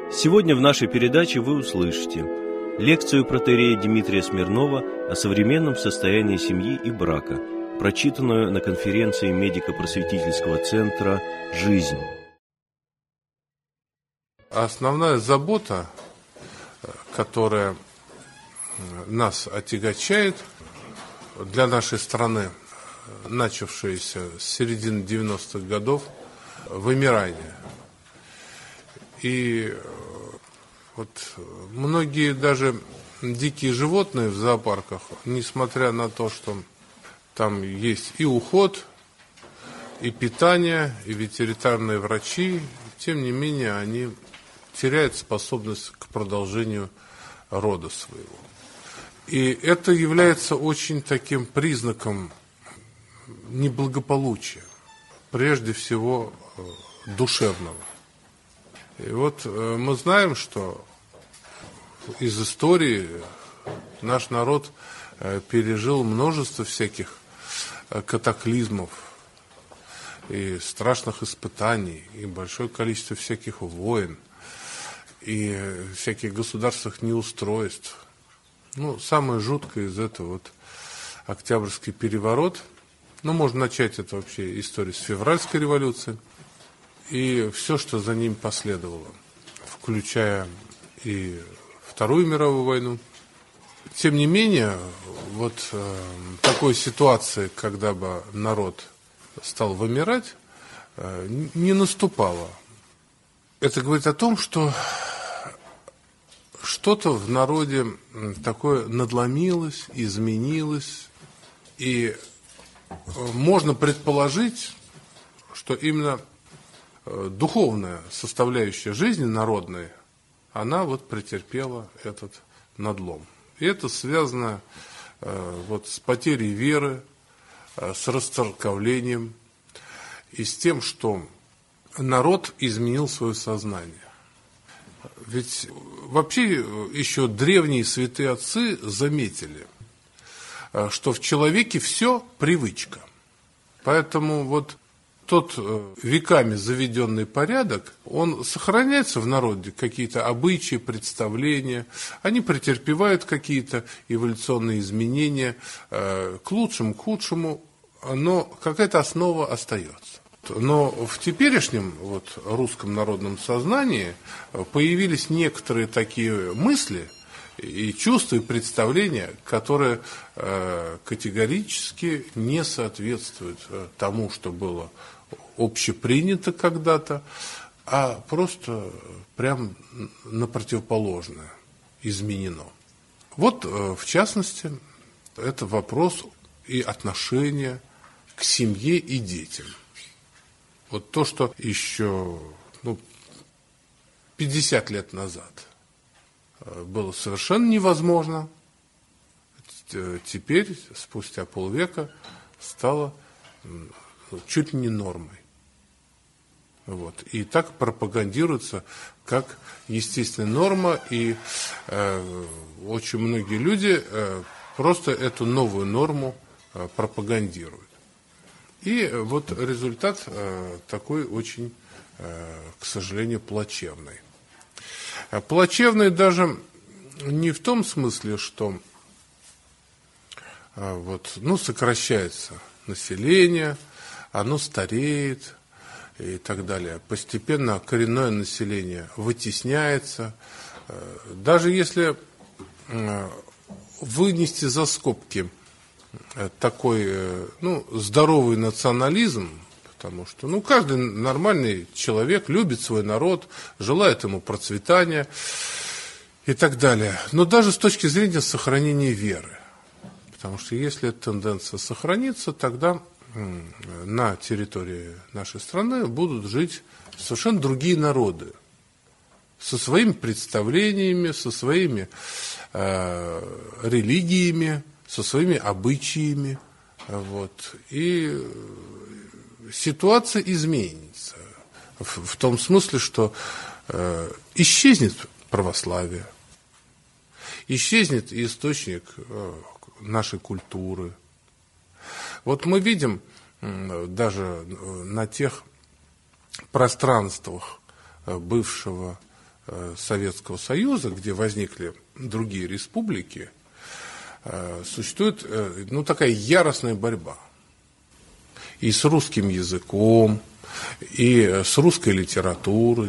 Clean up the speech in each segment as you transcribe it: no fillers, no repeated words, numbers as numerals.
Сегодня в нашей передаче вы услышите лекцию протоиерея Дмитрия Смирнова о современном состоянии семьи и брака, прочитанную на конференции медико-просветительского центра «Жизнь». Основная забота, которая нас отягощает для нашей страны, начавшаяся с середины 90-х годов, вымирание. И вот многие даже дикие животные в зоопарках, несмотря на то, что там есть и уход, и питание, и ветеринарные врачи, тем не менее они теряют способность к продолжению рода своего. И это является очень таким признаком неблагополучия, прежде всего душевного. И вот мы знаем, что из истории наш народ пережил множество всяких катаклизмов и страшных испытаний, и большое количество всяких войн, и всяких государственных неустройств. Самое жуткое из этого вот Октябрьский переворот. Можно начать это вообще историю с Февральской революции и все, что за ним последовало, включая и Вторую мировую войну. Тем не менее, вот такой ситуации, когда бы народ стал вымирать, не наступало. Это говорит о том, что что-то в народе такое надломилось, изменилось, и можно предположить, что именно духовная составляющая жизни народной, она вот претерпела этот надлом. И это связано вот с потерей веры, с расцерковлением и с тем, что народ изменил свое сознание. Ведь вообще еще древние святые отцы заметили, что в человеке все привычка. Поэтому вот тот веками заведенный порядок, он сохраняется в народе, какие-то обычаи, представления, они претерпевают какие-то эволюционные изменения к лучшему, к худшему, но какая-то основа остается. Но в теперешнем вот русском народном сознании появились некоторые такие мысли и чувства, и представления, которые категорически не соответствуют тому, что было общепринято когда-то, а просто прям на противоположное изменено. Вот, в частности, это вопрос и отношения к семье и детям. Вот то, что еще 50 лет назад было совершенно невозможно, теперь, спустя полвека, стало чуть ли не нормой. Вот. И так пропагандируется как естественная норма, и очень многие люди просто эту новую норму пропагандируют. И вот результат такой очень, к сожалению, плачевный. Плачевный даже не в том смысле, что сокращается население, оно стареет и так далее. Постепенно коренное население вытесняется. Даже если вынести за скобки такой здоровый национализм, потому что каждый нормальный человек любит свой народ, желает ему процветания и так далее. Но даже с точки зрения сохранения веры. Потому что если эта тенденция сохранится, тогда на территории нашей страны будут жить совершенно другие народы. Со своими представлениями, со своими религиями, со своими обычаями. Вот. И ситуация изменится. В том смысле, что исчезнет православие, исчезнет источник нашей культуры. Вот мы видим даже на тех пространствах бывшего Советского Союза, где возникли другие республики, существует такая яростная борьба и с русским языком, и с русской литературой.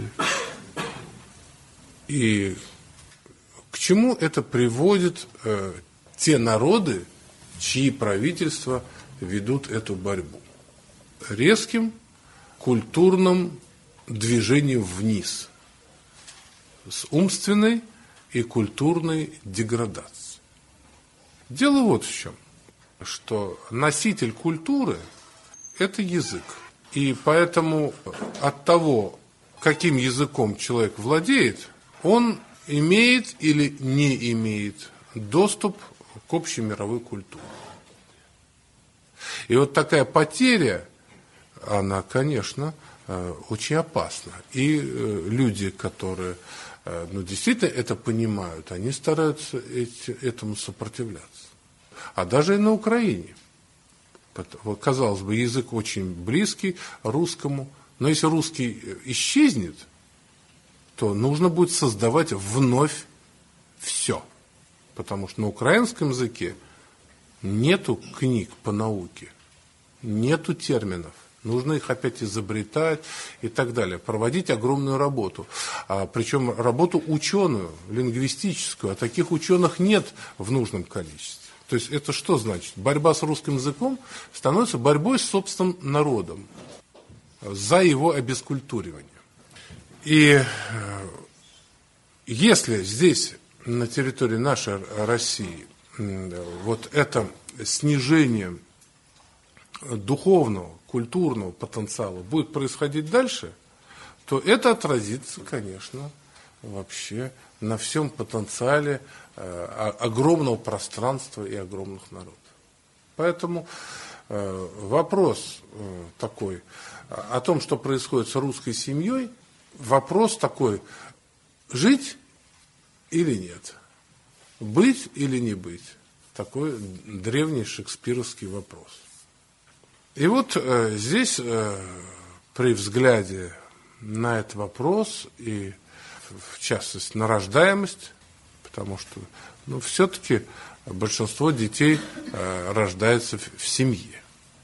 И к чему это приводит те народы, чьи правительства ведут эту борьбу? Резким культурным движением вниз, с умственной и культурной деградацией. Дело вот в чем, что носитель культуры – это язык. И поэтому от того, каким языком человек владеет, он имеет или не имеет доступ к общемировой культуре. И вот такая потеря, она, конечно, очень опасна. И люди, которые действительно это понимают, они стараются этому сопротивляться. А даже и на Украине. Казалось бы, язык очень близкий русскому, но если русский исчезнет, то нужно будет создавать вновь все. Потому что на украинском языке нету книг по науке, нету терминов. Нужно их опять изобретать и так далее. Проводить огромную работу. Причем работу ученую, лингвистическую. А таких ученых нет в нужном количестве. То есть это что значит? Борьба с русским языком становится борьбой с собственным народом за его обескультуривание. И если здесь, на территории нашей России, вот это снижение духовного, культурного потенциала будет происходить дальше, то это отразится, конечно, вообще на всем потенциале огромного пространства и огромных народов. Поэтому вопрос такой о том, что происходит с русской семьей, вопрос такой: жить или нет, быть или не быть, такой древний шекспировский вопрос. И вот здесь при взгляде на этот вопрос и в частности на рождаемость, потому что все-таки большинство детей рождается в семье.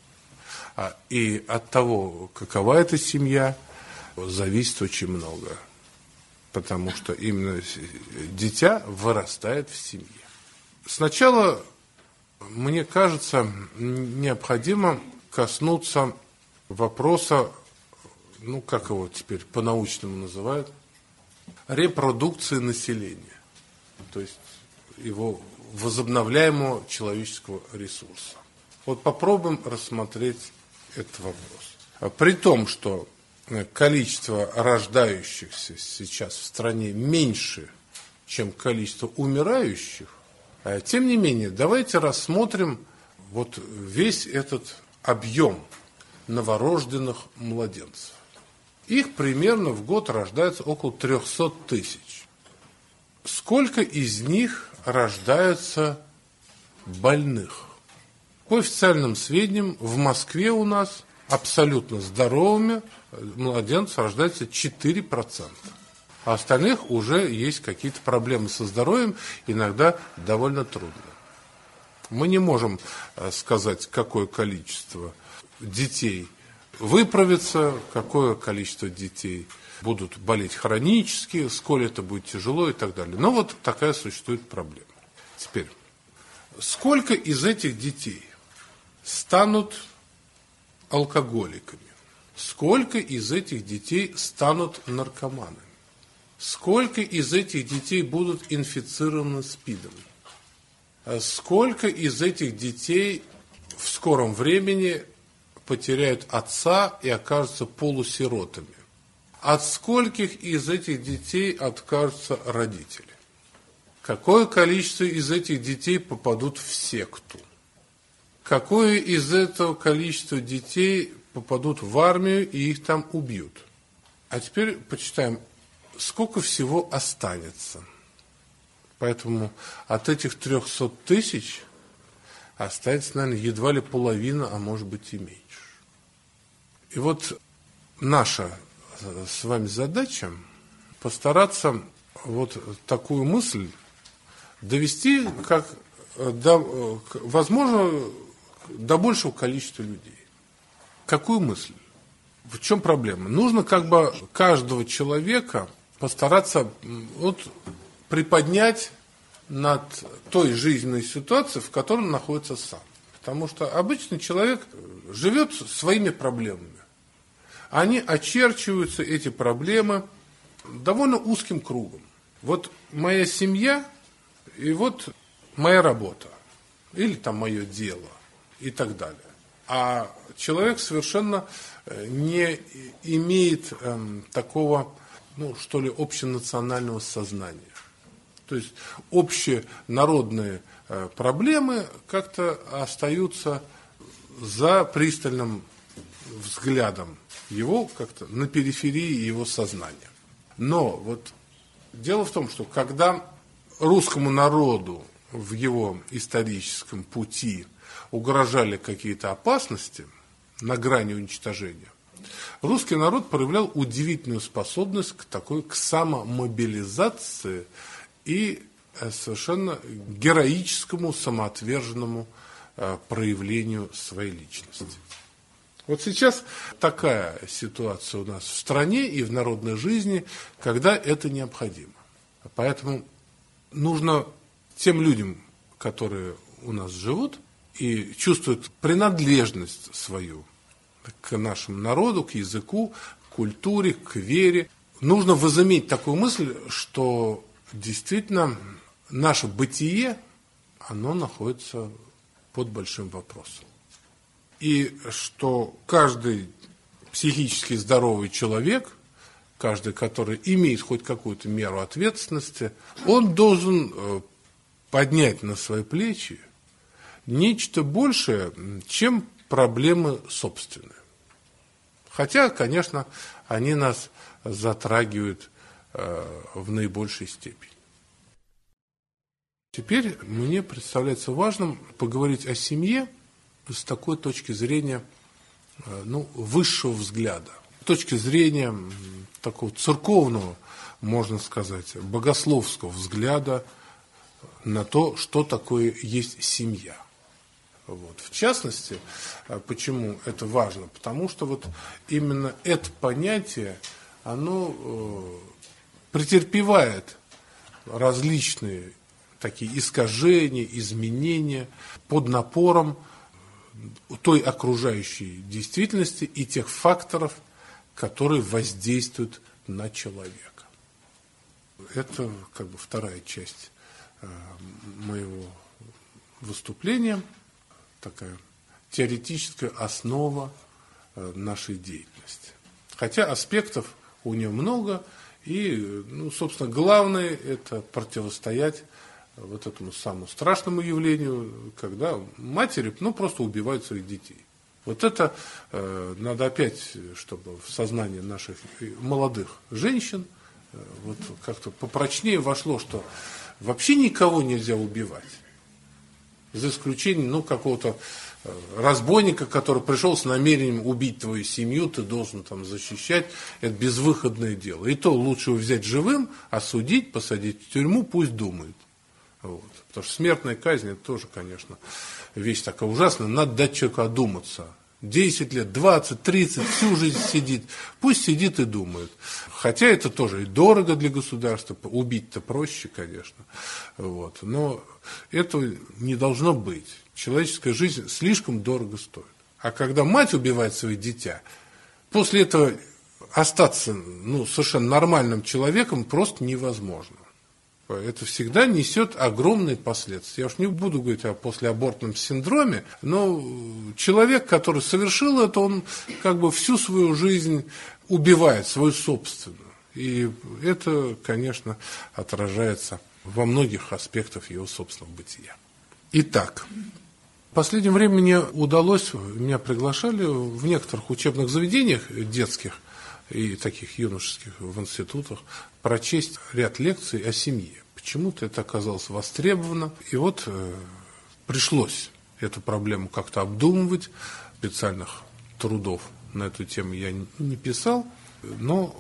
И от того, какова эта семья, зависит очень много. Потому что именно дитя вырастает в семье. Сначала, мне кажется, необходимо коснуться вопроса, как его теперь по-научному называют, репродукции населения. То есть его возобновляемого человеческого ресурса. Вот попробуем рассмотреть этот вопрос. При том, что количество рождающихся сейчас в стране меньше, чем количество умирающих, тем не менее, давайте рассмотрим вот весь этот объем новорожденных младенцев. Их примерно в год рождается около 300 тысяч. Сколько из них рождаются больных? По официальным сведениям, в Москве у нас абсолютно здоровыми младенцев рождается 4%. А остальных уже есть какие-то проблемы со здоровьем, иногда довольно трудно. Мы не можем сказать, какое количество детей выправится, какое количество детей будут болеть хронически, сколь это будет тяжело и так далее. Но вот такая существует проблема. Теперь, сколько из этих детей станут алкоголиками? Сколько из этих детей станут наркоманами? Сколько из этих детей будут инфицированы СПИДом? Сколько из этих детей в скором времени потеряют отца и окажутся полусиротами? От скольких из этих детей откажутся родители? Какое количество из этих детей попадут в секту? Какое из этого количества детей попадут в армию и их там убьют? А теперь почитаем, сколько всего останется. Поэтому от этих 300 тысяч останется, наверное, едва ли половина, а может быть и меньше. И вот наша с вами задача постараться вот такую мысль довести, как возможно, до большего количества людей. Какую мысль? В чем проблема? Нужно как бы каждого человека постараться вот приподнять над той жизненной ситуацией, в которой он находится сам. Потому что обычный человек живет своими проблемами. Они очерчиваются, эти проблемы, довольно узким кругом. Вот моя семья, и вот моя работа, или там мое дело, и так далее. А человек совершенно не имеет такого, что ли, общенационального сознания. То есть общенародные проблемы как-то остаются за пристальным взглядом его, как-то на периферии его сознания. Но вот дело в том, что когда русскому народу в его историческом пути угрожали какие-то опасности на грани уничтожения, русский народ проявлял удивительную способность к самомобилизации и совершенно героическому, самоотверженному проявлению своей личности. Вот сейчас такая ситуация у нас в стране и в народной жизни, когда это необходимо. Поэтому нужно тем людям, которые у нас живут и чувствуют принадлежность свою к нашему народу, к языку, к культуре, к вере, нужно возыметь такую мысль, что действительно наше бытие, оно находится под большим вопросом. И что каждый психически здоровый человек, каждый, который имеет хоть какую-то меру ответственности, он должен поднять на свои плечи нечто большее, чем проблемы собственные. Хотя, конечно, они нас затрагивают в наибольшей степени. Теперь мне представляется важным поговорить о семье с такой точки зрения высшего взгляда, с точки зрения такого церковного, можно сказать, богословского взгляда на то, что такое есть семья. Вот. В частности, почему это важно? Потому что вот именно это понятие, оно претерпевает различные такие искажения, изменения под напором той окружающей действительности и тех факторов, которые воздействуют на человека. Это как бы вторая часть моего выступления, такая теоретическая основа нашей деятельности. Хотя аспектов у нее много, и, собственно, главное – это противостоять вот этому самому страшному явлению, когда матери просто убивают своих детей. Вот это надо опять, чтобы в сознание наших молодых женщин вот как-то попрочнее вошло, что вообще никого нельзя убивать. За исключением какого-то разбойника, который пришел с намерением убить твою семью, ты должен там защищать. Это безвыходное дело. И то лучше его взять живым, осудить, посадить в тюрьму, пусть думает. Вот. Потому что смертная казнь, это тоже, конечно, вещь такая ужасная. Надо дать человеку одуматься. 10 лет, 20, 30, всю жизнь сидит. Пусть сидит и думает. Хотя это тоже и дорого для государства. Убить-то проще, конечно. Вот. Но этого не должно быть. Человеческая жизнь слишком дорого стоит. А когда мать убивает своих дитя, после этого остаться совершенно нормальным человеком просто невозможно. Это всегда несет огромные последствия. Я уж не буду говорить о послеабортном синдроме, но человек, который совершил это, он как бы всю свою жизнь убивает, свою собственную. И это, конечно, отражается во многих аспектах его собственного бытия. Итак, в последнее время мне удалось, меня приглашали в некоторых учебных заведениях детских и таких юношеских в институтах прочесть ряд лекций о семье. Почему-то это оказалось востребовано. И вот пришлось эту проблему как-то обдумывать. Специальных трудов на эту тему я не писал, но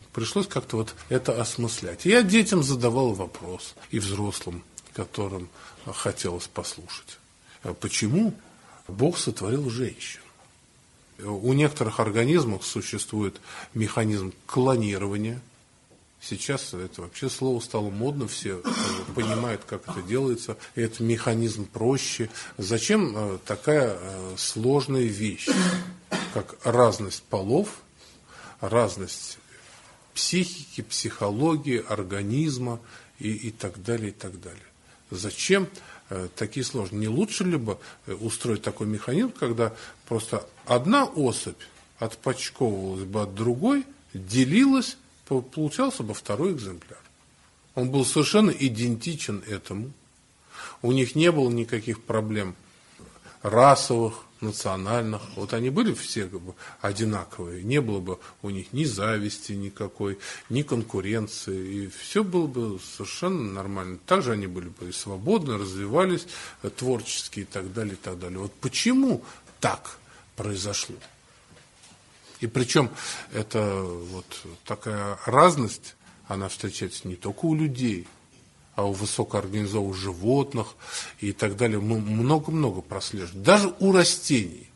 Пришлось как-то вот это осмыслять. Я детям задавал вопрос, и взрослым, которым хотелось послушать. Почему Бог сотворил женщину? У некоторых организмов существует механизм клонирования. Сейчас это вообще слово стало модно, все понимают, как это делается. Этот механизм проще. Зачем такая сложная вещь, как разность полов, разность психики, психологии, организма и так далее, и так далее. Зачем такие сложные? Не лучше ли бы устроить такой механизм, когда просто одна особь отпочковывалась бы от другой, делилась, получался бы второй экземпляр. Он был совершенно идентичен этому. У них не было никаких проблем расовых, национальных. Вот они были все как бы одинаковые. Не было бы у них ни зависти никакой, ни конкуренции. И все было бы совершенно нормально. Также они были бы и свободны, развивались творчески и так далее, и так далее. Вот почему так произошло? И причем это вот такая разность, она встречается не только у людей, а у высокоорганизованных животных и так далее. Мы много-много прослеживаем. Даже у растений.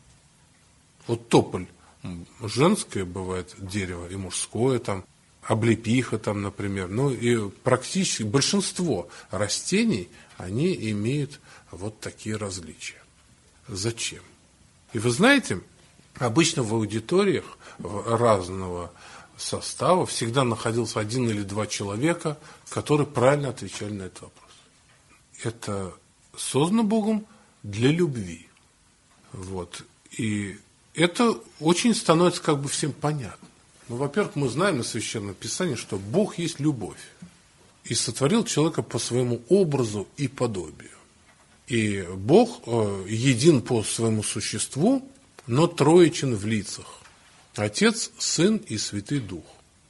Вот тополь женское бывает дерево и мужское, там, облепиха, там, например. Ну и практически большинство растений, они имеют вот такие различия. Зачем? И вы знаете, обычно в аудиториях разного состава всегда находился один или два человека, которые правильно отвечали на этот вопрос. Это создано Богом для любви. Вот. И это очень становится как бы всем понятно. Ну, во-первых, мы знаем из Священного Писания, что Бог есть любовь. И сотворил человека по своему образу и подобию. И Бог един по своему существу, но троичен в лицах. Отец, Сын и Святый Дух.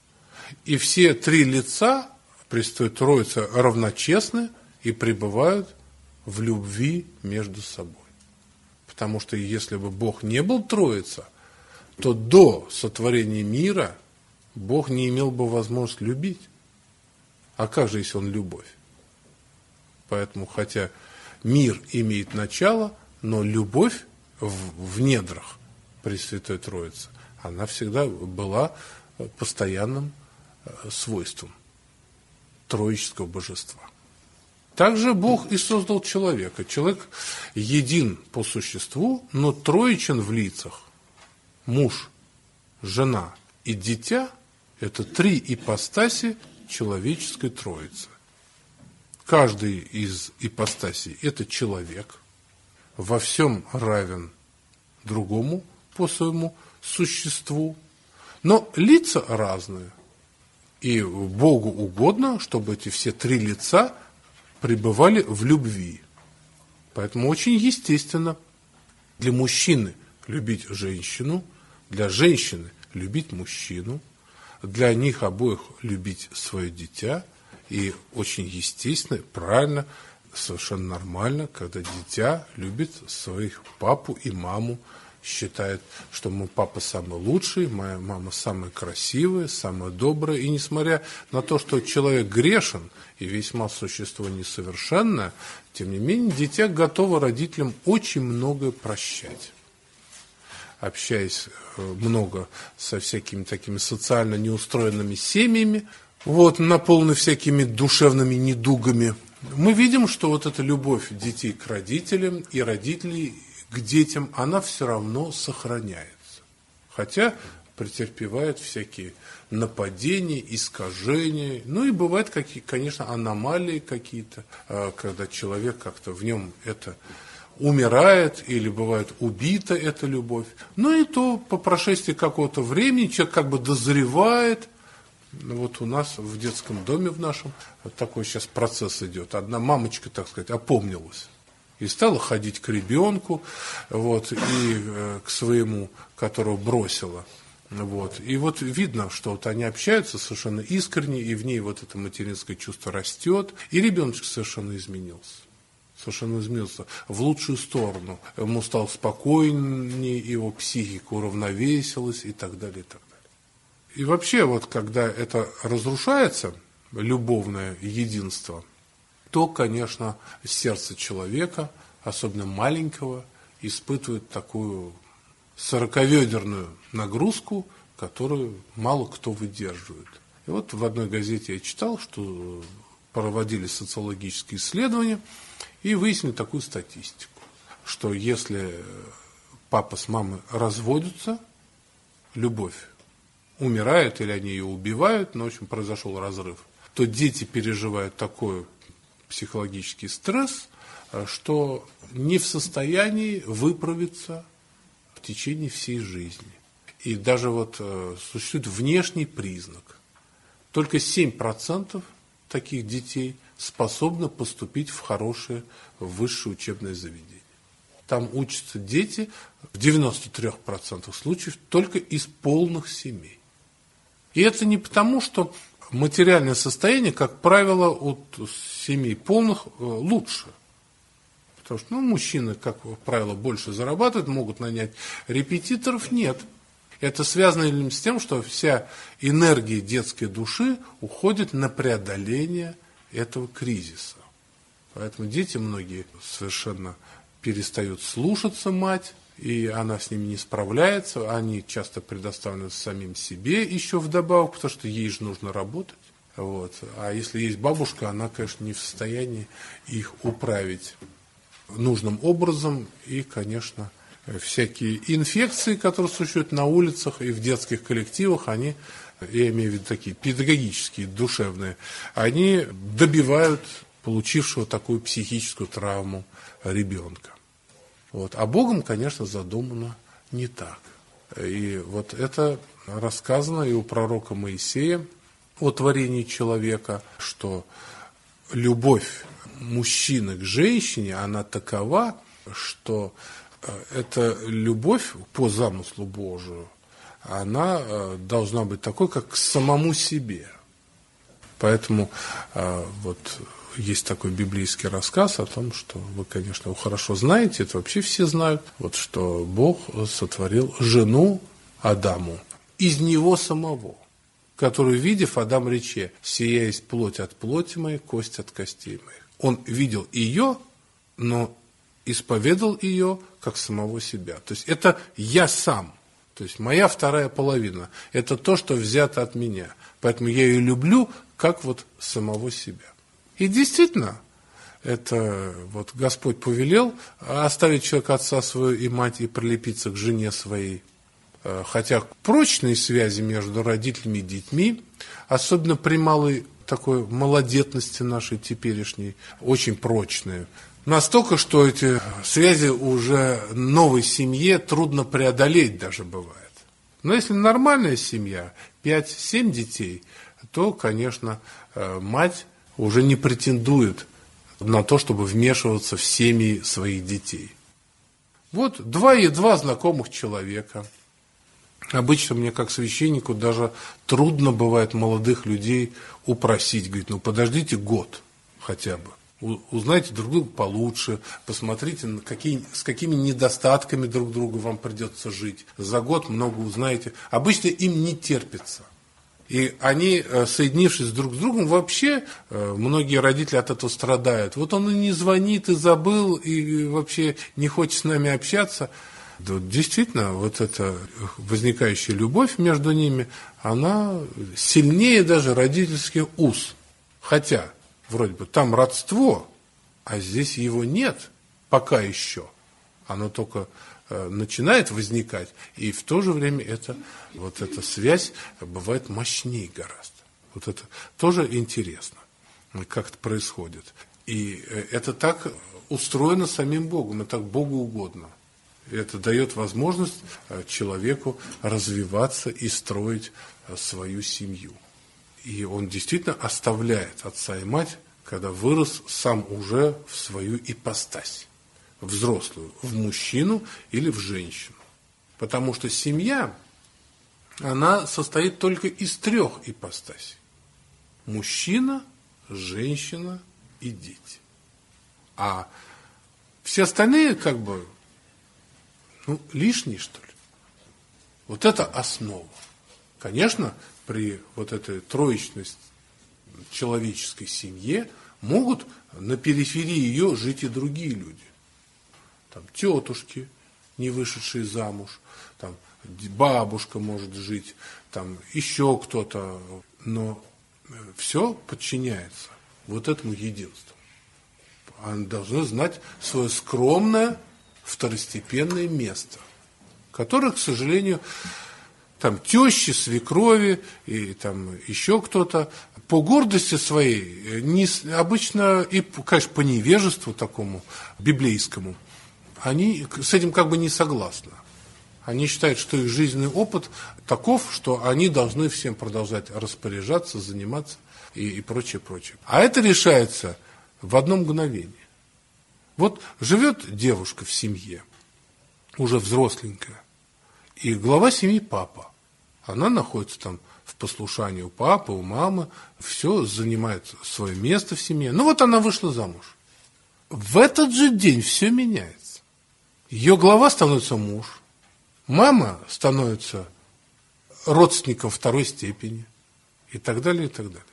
И все три лица, Пресвятой Троицы, равночестны и пребывают в любви между собой. Потому что если бы Бог не был Троица, то до сотворения мира Бог не имел бы возможности любить. А как же, если Он любовь? Поэтому, хотя мир имеет начало, но любовь в недрах Пресвятой Троицы, она всегда была постоянным свойством троического божества. Также Бог и создал человека. Человек един по существу, но троичен в лицах. Муж, жена и дитя – это три ипостаси человеческой троицы. Каждый из ипостасей – это человек, во всем равен другому по своему существу, но лица разные. И Богу угодно, чтобы эти все три лица пребывали в любви. Поэтому очень естественно для мужчины любить женщину, для женщины любить мужчину, для них обоих любить свое дитя. И очень естественно, правильно, совершенно нормально, когда дитя любит своих папу и маму, считает, что мой папа самый лучший, моя мама самая красивая, самая добрая. И несмотря на то, что человек грешен и весьма существо несовершенное, тем не менее, дитя готово родителям очень многое прощать. Общаясь много со всякими такими социально неустроенными семьями, вот, наполненными всякими душевными недугами, мы видим, что вот эта любовь детей к родителям и родителей к детям, она все равно сохраняется. Хотя претерпевает всякие нападения, искажения. Ну и бывают, конечно, аномалии какие-то, когда человек как-то в нем это умирает или бывает убита эта любовь. Ну и то по прошествии какого-то времени человек как бы дозревает. Вот у нас в детском доме в нашем вот такой сейчас процесс идет. Одна мамочка, так сказать, опомнилась и стала ходить к ребенку, вот, и к своему, которого бросила. Вот. И вот видно, что вот они общаются совершенно искренне, и в ней вот это материнское чувство растет, и ребеночек совершенно изменился. Совершенно изменился в лучшую сторону. Ему стало спокойнее, его психика уравновесилась и так далее, и так далее. И вообще, вот когда это разрушается, любовное единство, то, конечно, сердце человека, особенно маленького, испытывает такую сороковедерную нагрузку, которую мало кто выдерживает. И вот в одной газете я читал, что проводили социологические исследования и выяснили такую статистику, что если папа с мамой разводятся, любовь умирает или они ее убивают, но, в общем, произошел разрыв, то дети переживают такой психологический стресс, что не в состоянии выправиться в течение всей жизни. И даже вот существует внешний признак. Только 7% таких детей способны поступить в хорошее высшее учебное заведение. Там учатся дети в 93% случаев только из полных семей. И это не потому, что материальное состояние, как правило, от семей полных лучше. Потому что мужчины, как правило, больше зарабатывают, могут нанять репетиторов. Нет. Это связано с тем, что вся энергия детской души уходит на преодоление этого кризиса. Поэтому дети многие совершенно перестают слушаться мать, и она с ними не справляется. Они часто предоставлены самим себе еще вдобавок, потому что ей же нужно работать. Вот. А если есть бабушка, она, конечно, не в состоянии их управить нужным образом. И, конечно, всякие инфекции, которые существуют на улицах и в детских коллективах, они, я имею в виду такие педагогические, душевные, они добивают получившего такую психическую травму ребенка. Вот. А Богом, конечно, задумано не так. И вот это рассказано и у пророка Моисея о творении человека, что любовь мужчины к женщине, она такова, что эта любовь по замыслу Божию, она должна быть такой, как к самому себе. Поэтому вот есть такой библейский рассказ о том, что вы, конечно, его хорошо знаете, это вообще все знают, вот что Бог сотворил жену Адаму из него самого, которую, видев, Адам рече: «Сия есть плоть от плоти моей, кость от костей моих». Он видел ее, но исповедал ее как самого себя. То есть это я сам, то есть моя вторая половина, это то, что взято от меня. Поэтому я ее люблю как вот самого себя. И действительно, это вот Господь повелел оставить человека отца своего и мать и прилепиться к жене своей. Хотя прочные связи между родителями и детьми, особенно при малой такой малодетности нашей теперешней, очень прочные. Настолько, что эти связи уже новой семье трудно преодолеть даже бывает. Но если нормальная семья, 5-7 детей, то, конечно, мать уже не претендует на то, чтобы вмешиваться в семьи своих детей. Вот едва знакомых человека. Обычно мне, как священнику, даже трудно бывает молодых людей упросить. Говорит, подождите год хотя бы. Узнайте друг друга получше, посмотрите, с какими недостатками друг другу вам придется жить. За год много узнаете. Обычно им не терпится. И они, соединившись друг с другом, вообще, многие родители от этого страдают. Вот он и не звонит, и забыл, и вообще не хочет с нами общаться. Да, действительно, вот эта возникающая любовь между ними, она сильнее даже родительских уз. Хотя, вроде бы, там родство, а здесь его нет пока еще. Оно только начинает возникать, и в то же время эта связь бывает мощнее гораздо. Вот это тоже интересно, как это происходит. И это так устроено самим Богом, это так Богу угодно. И это дает возможность человеку развиваться и строить свою семью. И он действительно оставляет отца и мать, когда вырос сам уже в свою ипостась. Взрослую, в мужчину или в женщину. Потому что семья, она состоит только из 3 ипостасей. Мужчина, женщина и дети. А все остальные лишние, что ли. Вот это основа, Конечно, при вот этой троичной человеческой семье могут на периферии ее жить и другие люди. Там тетушки, не вышедшие замуж, там бабушка может жить, там еще кто-то. Но все подчиняется вот этому единству. Они должны знать свое скромное второстепенное место, которое, к сожалению, там тещи, свекрови и там еще кто-то по гордости своей, обычно и, конечно, по невежеству такому библейскому, они с этим как бы не согласны. Они считают, что их жизненный опыт таков, что они должны всем продолжать распоряжаться, заниматься и прочее, прочее. А это решается в одно мгновение. Вот живет девушка в семье, уже взросленькая, и глава семьи папа. Она находится там в послушании у папы, у мамы, все занимает свое место в семье. Ну вот она вышла замуж. В этот же день все меняется. Ее глава становится муж, мама становится родственником второй степени и так далее, и так далее.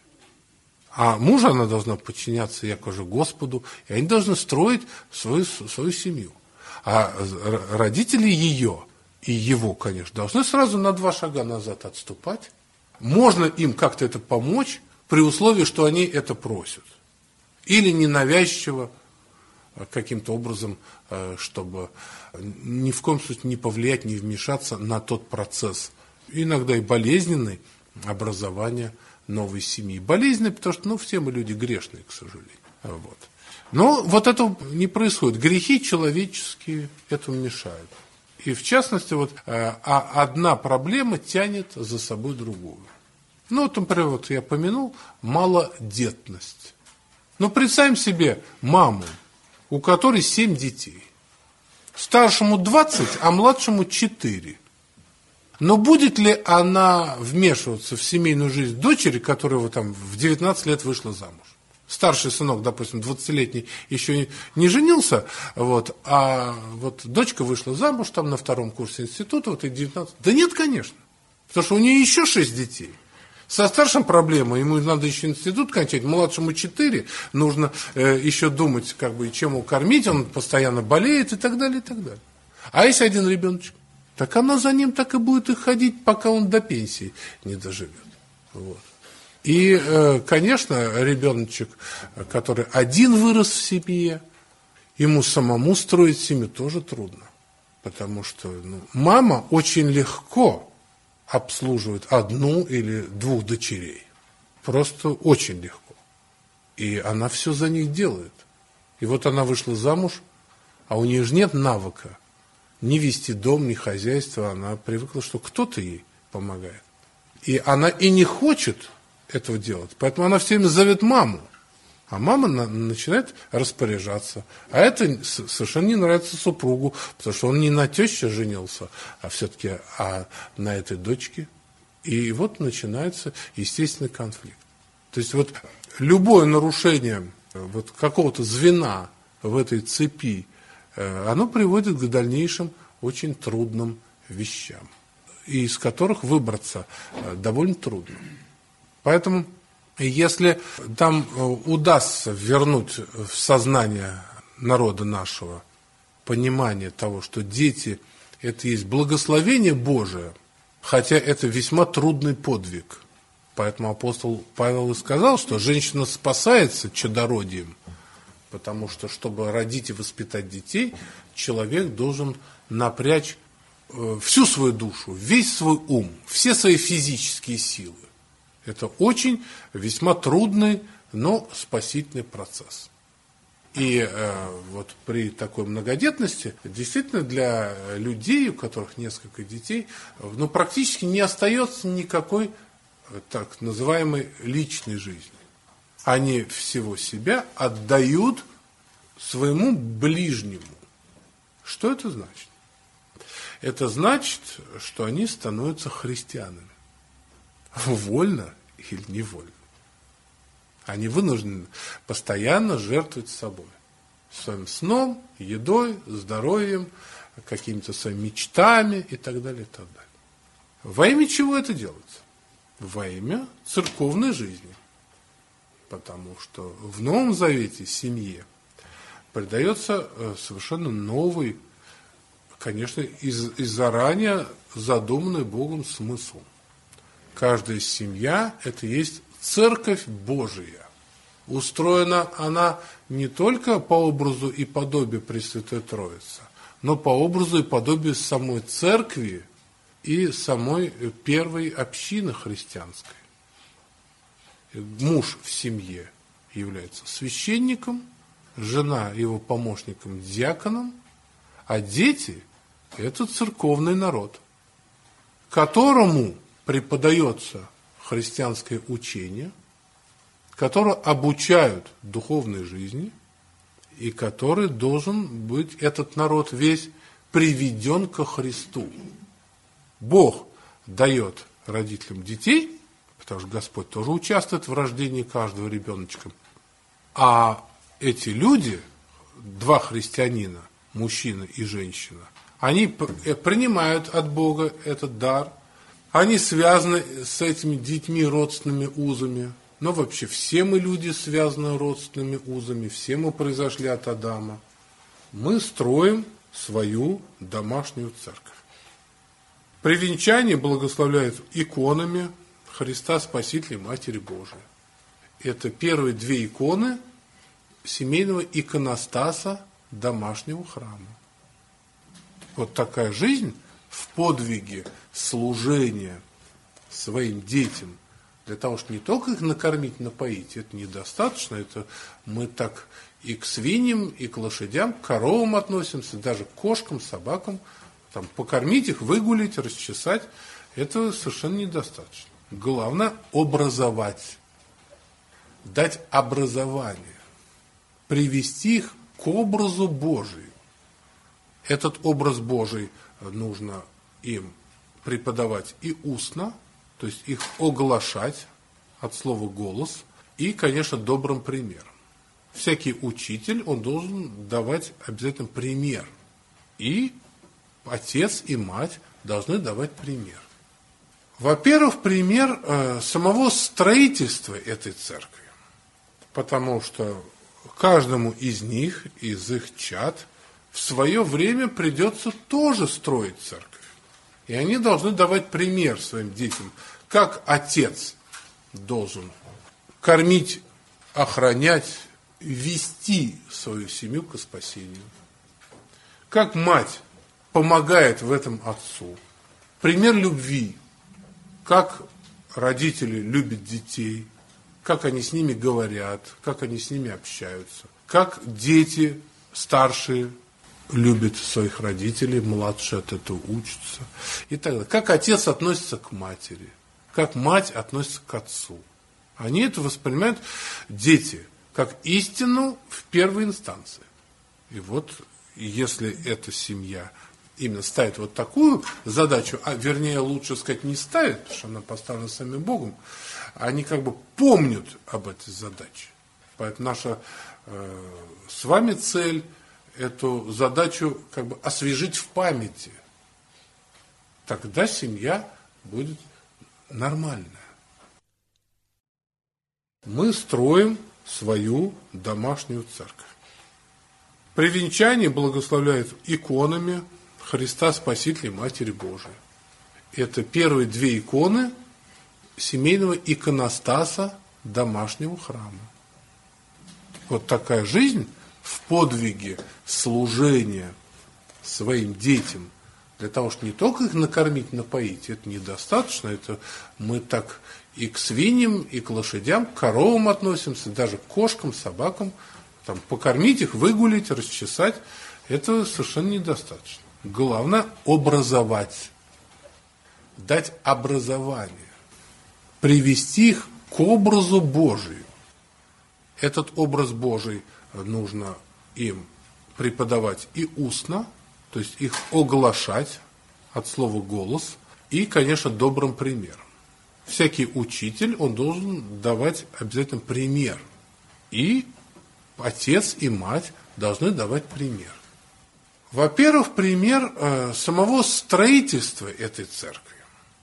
А мужу она должна подчиняться якоже Господу, и они должны строить свою семью. А родители ее и его, конечно, должны сразу на 2 шага назад отступать. Можно им как-то это помочь, при условии, что они это просят. Или ненавязчиво, каким-то образом, чтобы ни в коем случае не повлиять, не вмешаться на тот процесс, иногда и болезненный, образования новой семьи. Болезненный, потому что, все мы люди грешные, к сожалению. Вот. Но вот это не происходит. Грехи человеческие этому мешают. И в частности, одна проблема тянет за собой другую. Например, я помянул малодетность. Представим себе маму, у которой 7 детей. Старшему 20, а младшему 4. Но будет ли она вмешиваться в семейную жизнь дочери, которая в 19 лет вышла замуж? Старший сынок, допустим, 20-летний, еще не женился, а дочка вышла замуж на 2-м курсе института, и 19. Да нет, конечно. Потому что у нее еще 6 детей. Со старшим проблема, ему надо еще институт кончать, младшему 4, нужно еще думать, чем его кормить, он постоянно болеет и так далее, и так далее. А если один ребеночек? Так она за ним так и будет и ходить, пока он до пенсии не доживет. И, конечно, ребеночек, который один вырос в семье, ему самому строить семью тоже трудно. Потому что мама очень легко обслуживает 1 или 2 дочерей. Просто очень легко. И она все за них делает. И она вышла замуж, а у нее же нет навыка ни вести дом, ни хозяйство. Она привыкла, что кто-то ей помогает. И она и не хочет этого делать. Поэтому она все время зовет маму. А мама начинает распоряжаться. А это совершенно не нравится супругу, потому что он не на теще женился, а все-таки на этой дочке. И начинается естественный конфликт. То есть любое нарушение какого-то звена в этой цепи, оно приводит к дальнейшим очень трудным вещам, из которых выбраться довольно трудно. Поэтому, если там удастся вернуть в сознание народа нашего понимание того, что дети – это есть благословение Божие, хотя это весьма трудный подвиг. Поэтому апостол Павел и сказал, что женщина спасается чадородием, потому что, чтобы родить и воспитать детей, человек должен напрячь всю свою душу, весь свой ум, все свои физические силы. Это очень, весьма трудный, но спасительный процесс. И при такой многодетности, действительно, для людей, у которых несколько детей, практически не остается никакой так называемой личной жизни. Они всего себя отдают своему ближнему. Что это значит? Это значит, что они становятся христианами. Вольно или невольно. Они вынуждены постоянно жертвовать собой. Своим сном, едой, здоровьем, какими-то своими мечтами и так далее, и так далее. Во имя чего это делается? Во имя церковной жизни. Потому что в Новом Завете семье придается совершенно новый, конечно, и заранее задуманный Богом смысл. Каждая семья – это есть Церковь Божия. Устроена она не только по образу и подобию Пресвятой Троицы, но по образу и подобию самой Церкви и самой первой общины христианской. Муж в семье является священником, жена его помощником, диаконом, а дети – это церковный народ, которому преподается христианское учение, которые обучают духовной жизни, и который должен быть, этот народ весь, приведен ко Христу. Бог дает родителям детей, потому что Господь тоже участвует в рождении каждого ребеночка. А эти люди, два христианина, мужчина и женщина, они принимают от Бога этот дар, они связаны с этими детьми родственными узами. Но вообще все мы люди связаны родственными узами, все мы произошли от Адама. Мы строим свою домашнюю церковь. При венчании благословляют иконами Христа Спасителя и Матери Божией. Это первые две иконы семейного иконостаса домашнего храма. Вот такая жизнь в подвиге служения своим детям, для того, чтобы не только их накормить, напоить, это недостаточно, это мы так и к свиньям, и к лошадям, к коровам относимся, даже к кошкам, собакам, там, покормить их, выгулить, расчесать, это совершенно недостаточно. Главное – образовать, дать образование, привести их к образу Божию. Этот образ Божий нужно им преподавать и устно, то есть их оглашать от слова «голос», и, конечно, добрым примером. Всякий учитель, он должен давать обязательно пример. И отец и мать должны давать пример. Во-первых, пример самого строительства этой церкви. Потому что каждому из них, из их чад, в свое время придется тоже строить церковь. И они должны давать пример своим детям, как отец должен кормить, охранять, вести свою семью к спасению. Как мать помогает в этом отцу. Пример любви. Как родители любят детей, как они с ними говорят, как они с ними общаются. Как дети старшие любят своих родителей, младшие от этого учатся. И так далее. Как отец относится к матери, как мать относится к отцу. Они это воспринимают, дети, как истину в первой инстанции. И вот, если эта семья именно ставит вот такую задачу, а вернее, лучше сказать, не ставит, потому что она поставлена самим Богом, они как бы помнят об этой задаче. Поэтому наша с вами цель эту задачу как бы освежить в памяти. Тогда семья будет нормальная. Мы строим свою домашнюю церковь. При венчании благословляют иконами Христа Спасителя и Матери Божией. Это первые две иконы семейного иконостаса домашнего храма. Вот такая жизнь в подвиге служения своим детям, для того, чтобы не только их накормить, напоить, это недостаточно, это мы так и к свиньям, и к лошадям, к коровам относимся, даже к кошкам, собакам, там, покормить их, выгулить, расчесать, это совершенно недостаточно. Главное – образовать, дать образование, привести их к образу Божию. Этот образ Божий нужно им преподавать и устно, то есть их оглашать от слова «голос», и, конечно, добрым примером. Всякий учитель, он должен давать обязательно пример. И отец и мать должны давать пример. Во-первых, пример самого строительства этой церкви.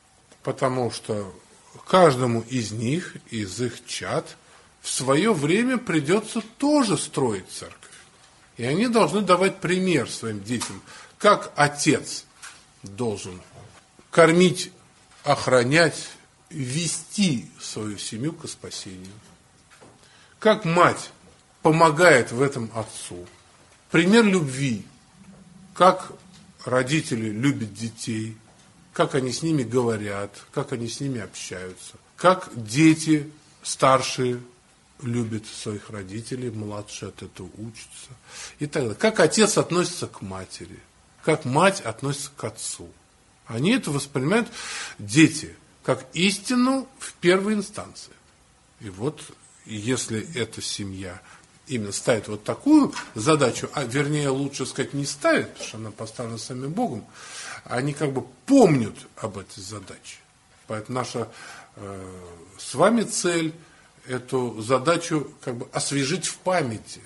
Потому что каждому из них, из их чад, в свое время придется тоже строить церковь. И они должны давать пример своим детям, как отец должен кормить, охранять, вести свою семью к спасению. Как мать помогает в этом отцу. Пример любви. Как родители любят детей, как они с ними говорят, как они с ними общаются. Как дети старшие любят своих родителей, младшие от этого учатся. И так далее. Как отец относится к матери, как мать относится к отцу. Они это воспринимают, дети, как истину в первой инстанции. И вот, если эта семья именно ставит вот такую задачу, а вернее, лучше сказать, не ставит, потому что она поставлена самим Богом, они как бы помнят об этой задаче. Поэтому наша с вами цель эту задачу как бы освежить в памяти.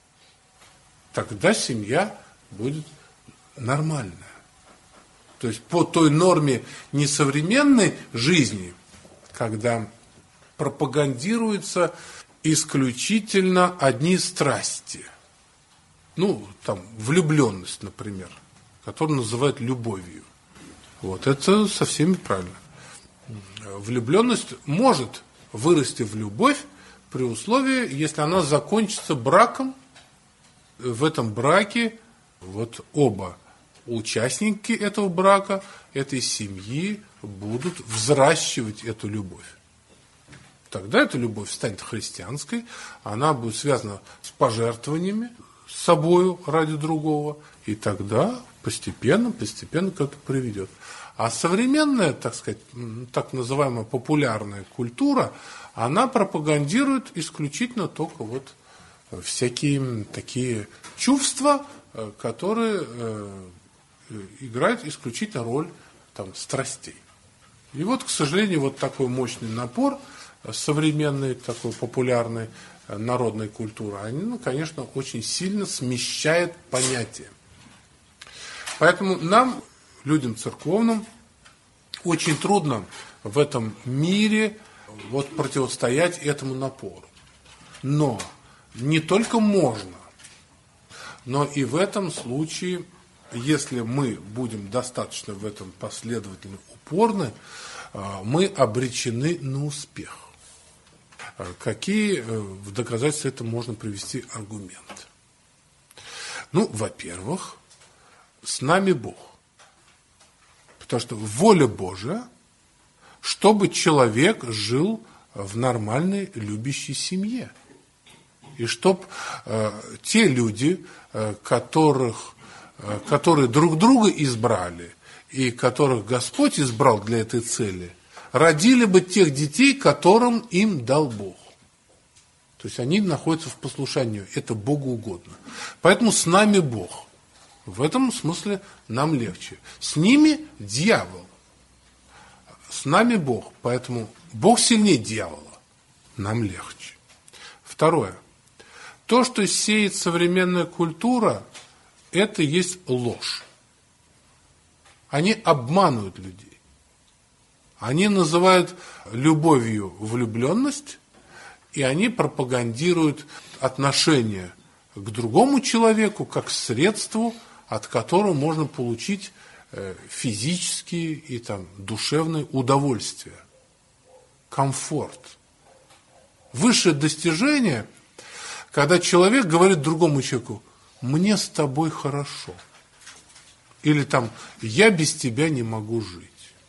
Тогда семья будет нормальная. То есть по той норме несовременной жизни, когда пропагандируются исключительно одни страсти. Ну, там, влюбленность, например, которую называют любовью. Вот, это совсем неправильно. Влюбленность может вырасти в любовь при условии, если она закончится браком. В этом браке вот оба участники этого брака, этой семьи будут взращивать эту любовь. Тогда эта любовь станет христианской, она будет связана с пожертвованиями с собою ради другого, и тогда постепенно к этому приведет. А современная, так сказать, так называемая популярная культура, она пропагандирует исключительно только вот всякие такие чувства, которые играют исключительно роль там, страстей. И вот, к сожалению, вот такой мощный напор современной, такой популярной народной культуры, они, конечно, очень сильно смещает понятие. Поэтому нам, людям церковным, очень трудно в этом мире вот противостоять этому напору. Но не только можно, но и в этом случае, если мы будем достаточно в этом последовательно упорны, мы обречены на успех. Какие в доказательство этого можно привести аргументы? Ну, во-первых, с нами Бог. Потому что воля Божия, чтобы человек жил в нормальной любящей семье. И чтобы те люди, которые друг друга избрали, и которых Господь избрал для этой цели, родили бы тех детей, которым им дал Бог. То есть они находятся в послушании, это Богу угодно. Поэтому с нами Бог. В этом смысле нам легче. С ними дьявол. С нами Бог. Поэтому Бог сильнее дьявола. Нам легче. Второе. То, что сеет современная культура, это есть ложь. Они обманывают людей. Они называют любовью влюбленность, и они пропагандируют отношение к другому человеку как к средству, от которого можно получить физические и там, душевные удовольствия, комфорт. Высшее достижение, когда человек говорит другому человеку: «Мне с тобой хорошо», или там «Я без тебя не могу жить».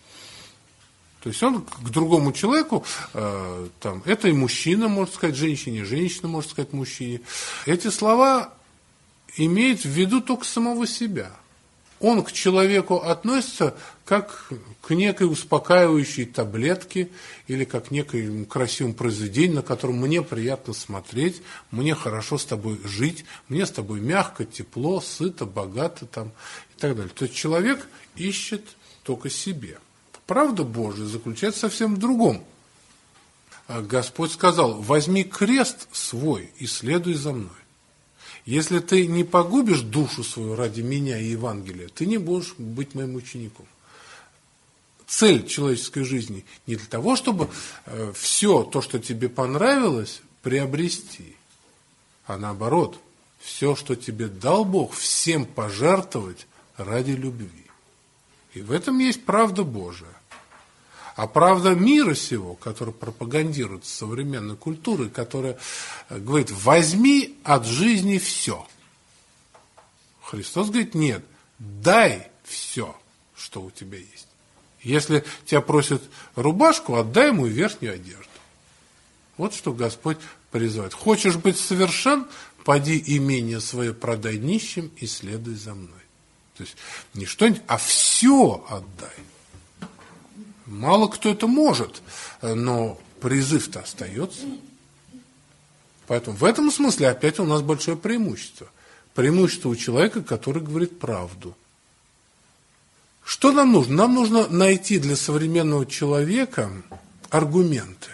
То есть он к другому человеку, там, это и мужчина может сказать женщине, женщина может сказать мужчине. Эти слова имеют в виду только самого себя. Он к человеку относится как к некой успокаивающей таблетке или как к некому красивому произведению, на котором мне приятно смотреть, мне хорошо с тобой жить, мне с тобой мягко, тепло, сыто, богато там, и так далее. То есть человек ищет только себе. Правда Божия заключается совсем в другом. Господь сказал: возьми крест свой и следуй за мной. Если ты не погубишь душу свою ради меня и Евангелия, ты не будешь быть моим учеником. цель человеческой жизни не для того, чтобы все то, что тебе понравилось, приобрести, а наоборот, все, что тебе дал Бог, всем пожертвовать ради любви. И в этом есть правда Божия. А правда мира сего, которая пропагандируется современной культурой, которая говорит: возьми от жизни все. Христос говорит: нет, дай все, что у тебя есть. Если тебя просят рубашку, отдай ему верхнюю одежду. Вот что Господь призывает. Хочешь быть совершен, поди имение свое продай нищим и следуй за мной. То есть не что-нибудь, а все отдай. Мало кто это может, но призыв-то остается. Поэтому в этом смысле опять у нас большое преимущество. Преимущество у человека, который говорит правду. Что нам нужно? Нам нужно найти для современного человека аргументы.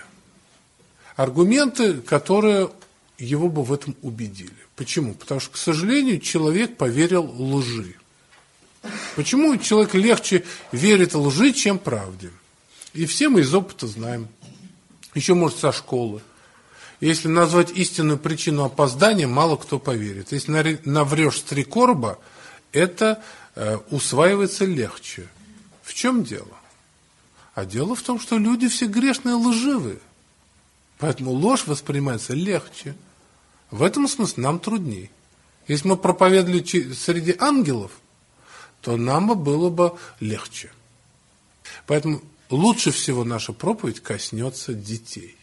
Аргументы, которые его бы в этом убедили. Почему? Потому что, к сожалению, человек поверил лжи. Почему человек легче верит лжи, чем правде? И все мы из опыта знаем. Еще, может, со школы. Если назвать истинную причину опоздания, мало кто поверит. Если наврешь с 3 короба, это усваивается легче. В чем дело? А дело в том, что люди все грешные и лживые. Поэтому ложь воспринимается легче. В этом смысле нам труднее. Если мы проповедовали среди ангелов, то нам было бы легче. Поэтому лучше всего наша проповедь коснется детей,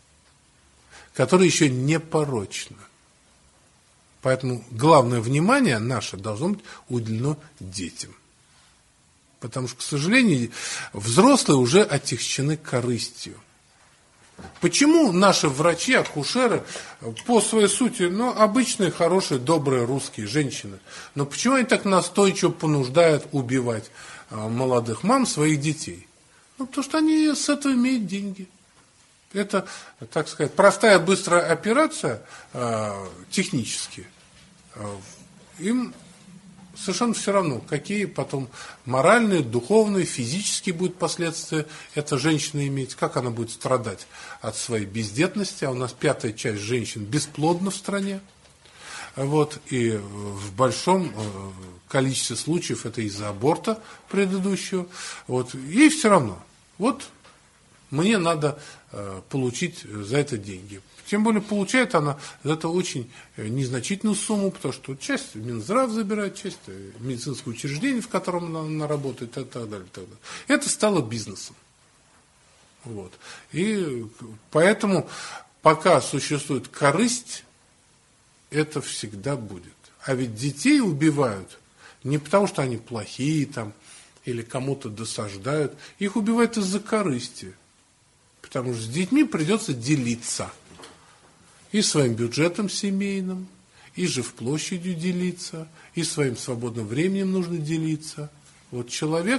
которые еще не порочны. Поэтому главное внимание наше должно быть уделено детям. Потому что, к сожалению, взрослые уже отягчены корыстью. Почему наши врачи, акушеры, по своей сути, обычные, хорошие, добрые русские женщины, но почему они так настойчиво понуждают убивать молодых мам своих детей? Потому что они с этого имеют деньги. Это, так сказать, простая, быстрая операция технически. Им совершенно все равно, какие потом моральные, духовные, физические будут последствия эта женщина иметь, как она будет страдать от своей бездетности. А у нас 5-я часть женщин бесплодна в стране. Вот, и в большом количестве случаев это из-за аборта предыдущего. Вот, ей все равно. Вот мне надо получить за это деньги. Тем более получает она за это очень незначительную сумму, потому что часть Минздрав забирает, часть медицинского учреждения, в котором она работает, и так далее, и так далее. Это стало бизнесом. Вот. И поэтому, пока существует корысть, это всегда будет. А ведь детей убивают не потому, что они плохие там, или кому-то досаждают. Их убивают из-за корысти. Потому что с детьми придется делиться. И своим бюджетом семейным, и жилплощадью делиться, и своим свободным временем нужно делиться. Вот человек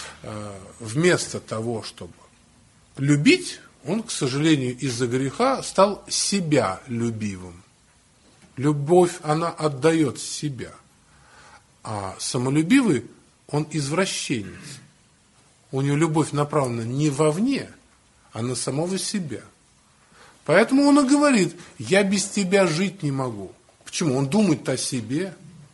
вместо того, чтобы любить, он, к сожалению, из-за греха стал себя любивым. Любовь, она отдает себя. А самолюбивый, он извращенец. У него любовь направлена не вовне, а на самого себя. Поэтому он и говорит: я без тебя жить не могу. Почему? Он думает о себе.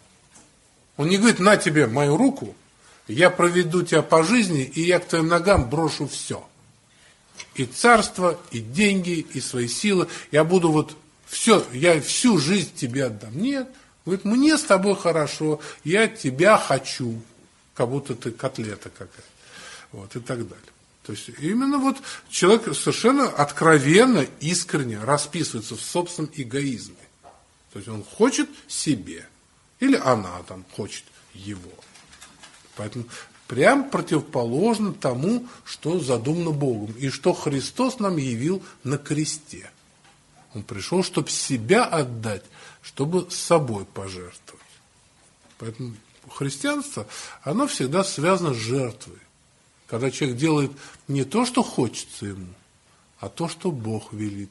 Он не говорит: на тебе мою руку, я проведу тебя по жизни, и я к твоим ногам брошу все. И царство, и деньги, и свои силы. Я буду вот все, я всю жизнь тебе отдам. Нет. Говорит: мне с тобой хорошо, я тебя хочу, как будто ты котлета какая-то. Вот, и так далее. То есть именно вот человек совершенно откровенно, искренне расписывается в собственном эгоизме. То есть он хочет себе, или она там хочет его. Поэтому прям противоположно тому, что задумано Богом, и что Христос нам явил на кресте. Он пришел, чтобы себя отдать, чтобы с собой пожертвовать. Поэтому христианство, оно всегда связано с жертвой. Когда человек делает не то, что хочется ему, а то, что Бог велит.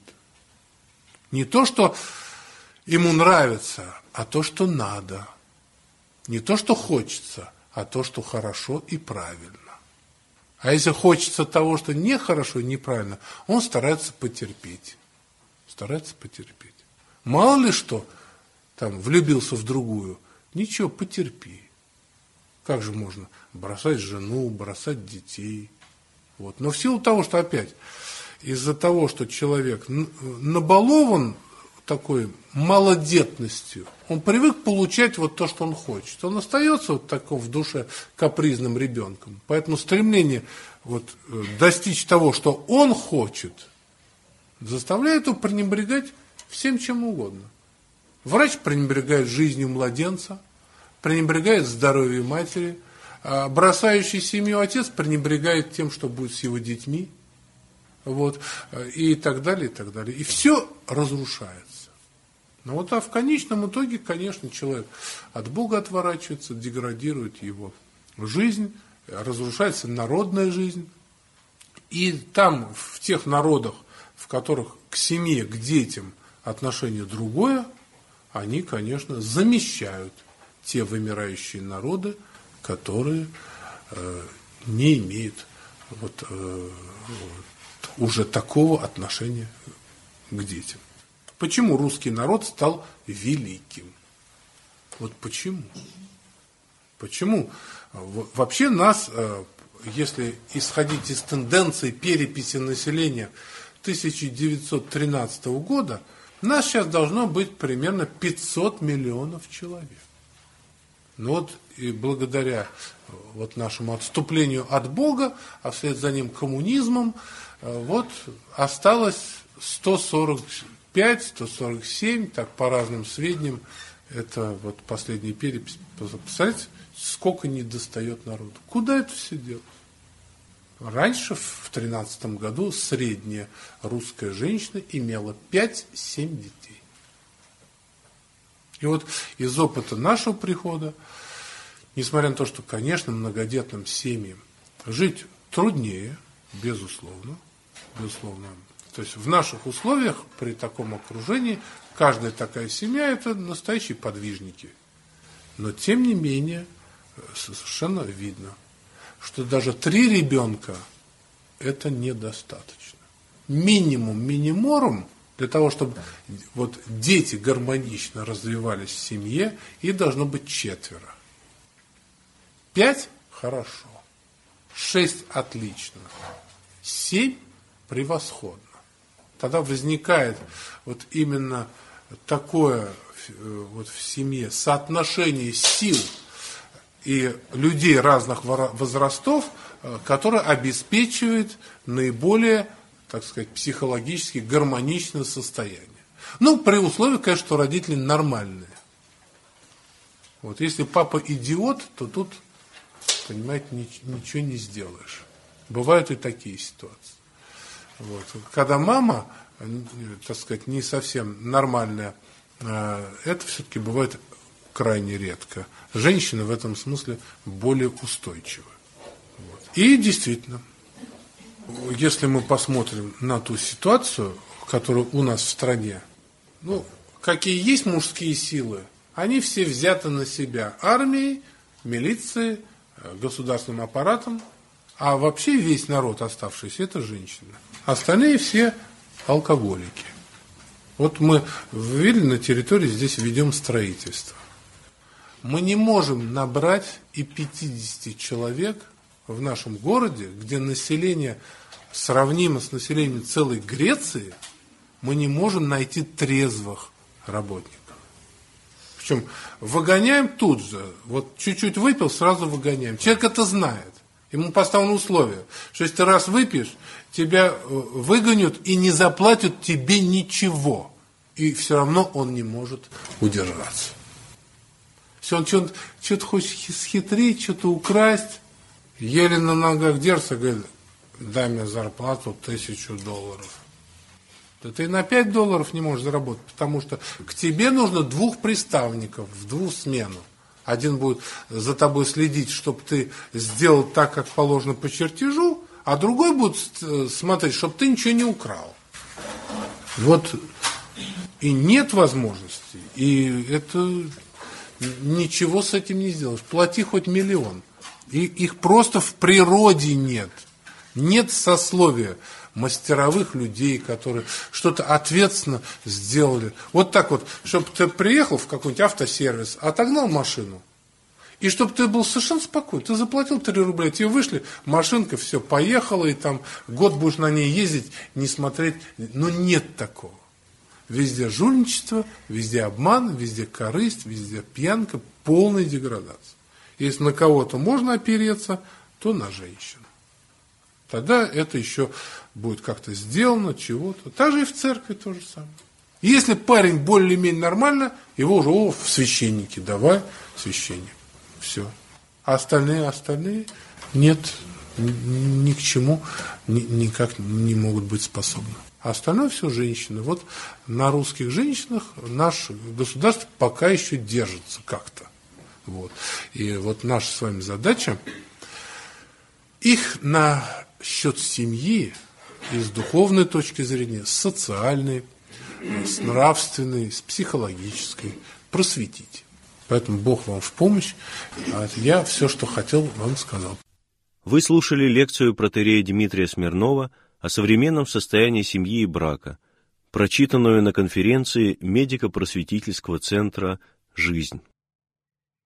Не то, что ему нравится, а то, что надо. Не то, что хочется, а то, что хорошо и правильно. А если хочется того, что нехорошо, неправильно, он старается потерпеть. Старается потерпеть. Мало ли что, там, влюбился в другую, ничего, потерпи. Как же можно бросать жену, бросать детей? Вот. Но в силу того, что опять, из-за того, что человек набалован такой малодетностью, он привык получать вот то, что он хочет. Он остается вот таким в душе капризным ребенком. Поэтому стремление вот достичь того, что он хочет, заставляет его пренебрегать всем чем угодно. Врач пренебрегает жизнью младенца, пренебрегает здоровьем матери, а бросающий семью отец пренебрегает тем, что будет с его детьми, вот, и так далее, и так далее. И все разрушается. Но вот, а в конечном итоге, конечно, человек от Бога отворачивается, деградирует его жизнь, разрушается народная жизнь. И там, в тех народах, в которых к семье, к детям отношение другое, они, конечно, замещают те вымирающие народы, которые не имеют уже такого отношения к детям. Почему русский народ стал великим? Вот почему? Почему? Вообще нас, если исходить из тенденции переписи населения 1913 года, нас сейчас должно быть примерно 500 миллионов человек. Но вот и благодаря вот нашему отступлению от Бога, а вслед за ним коммунизмом, вот осталось 145, 147, так по разным сведениям, это вот последняя перепись. Посмотрите, сколько не достает народу. Куда это все делать? Раньше, в 2013 году, средняя русская женщина имела 5-7 детей. И вот из опыта нашего прихода, несмотря на то, что, конечно, многодетным семьям жить труднее, безусловно, то есть в наших условиях, при таком окружении, каждая такая семья – это настоящие подвижники. Но, тем не менее, совершенно видно, что даже 3 ребенка – это недостаточно. Минимум миниморум для того, чтобы вот дети гармонично развивались в семье, и должно быть 4. 5 – хорошо. 6 – отлично. 7 – превосходно. Тогда возникает вот именно такое вот в семье соотношение сил и людей разных возрастов, которое обеспечивает наиболее, так сказать, психологически гармоничное состояние. Ну, при условии, конечно, что родители нормальные. Вот если папа идиот, то тут, понимаете, ничего не сделаешь. Бывают и такие ситуации. Вот. Когда мама, так сказать, не совсем нормальная, это все-таки бывает крайне редко. Женщины в этом смысле более устойчивы. Вот. И действительно, если мы посмотрим на ту ситуацию, которая у нас в стране, ну, какие есть мужские силы, они все взяты на себя армией, милицией, государственным аппаратом, а вообще весь народ оставшийся – это женщины. Остальные все алкоголики. Вот мы видели на территории, здесь ведем строительство. Мы не можем набрать и 50 человек в нашем городе, где население сравнимо с населением целой Греции, мы не можем найти трезвых работников. Причем выгоняем тут же. Вот чуть-чуть выпил, сразу выгоняем. Человек это знает. Ему поставлено условие, что если ты раз выпьешь, тебя выгонят и не заплатят тебе ничего. И все равно он не может удержаться. Если он что-то хочет схитрить, что-то украсть, еле на ногах держится, говорит, дай мне зарплату $1000. Да ты на $5 не можешь заработать, потому что к тебе нужно 2 приставников в 2 смену. Один будет за тобой следить, чтобы ты сделал так, как положено по чертежу, а другой будет смотреть, чтобы ты ничего не украл. Вот и нет возможности, и это ничего с этим не сделаешь. Плати хоть 1 000 000. И их просто в природе нет. Нет сословия мастеровых людей, которые что-то ответственно сделали. Вот так вот, чтобы ты приехал в какой-нибудь автосервис, отогнал машину, и чтобы ты был совершенно спокоен. Ты заплатил 3 рубля, тебе вышли, машинка, все, поехала, и там год будешь на ней ездить, не смотреть. Но нет такого. Везде жульничество, везде обман, везде корысть, везде пьянка, полная деградация. Если на кого-то можно опереться, то на женщину. Тогда это еще будет как-то сделано, чего-то. Так же и в церкви то же самое. Если парень более-менее нормально, его уже в священники давай, священник. Все. А остальные нет, ни к чему никак не могут быть способны. А остальное все женщины. Вот на русских женщинах наше государство пока еще держится как-то. Вот. И вот наша с вами задача их на счет семьи и с духовной точки зрения, с социальной, с нравственной, с психологической просветить. Поэтому Бог вам в помощь. А я все, что хотел, вам сказал. Вы слушали лекцию протоиерея Дмитрия Смирнова о современном состоянии семьи и брака, прочитанную на конференции медико-просветительского центра «Жизнь».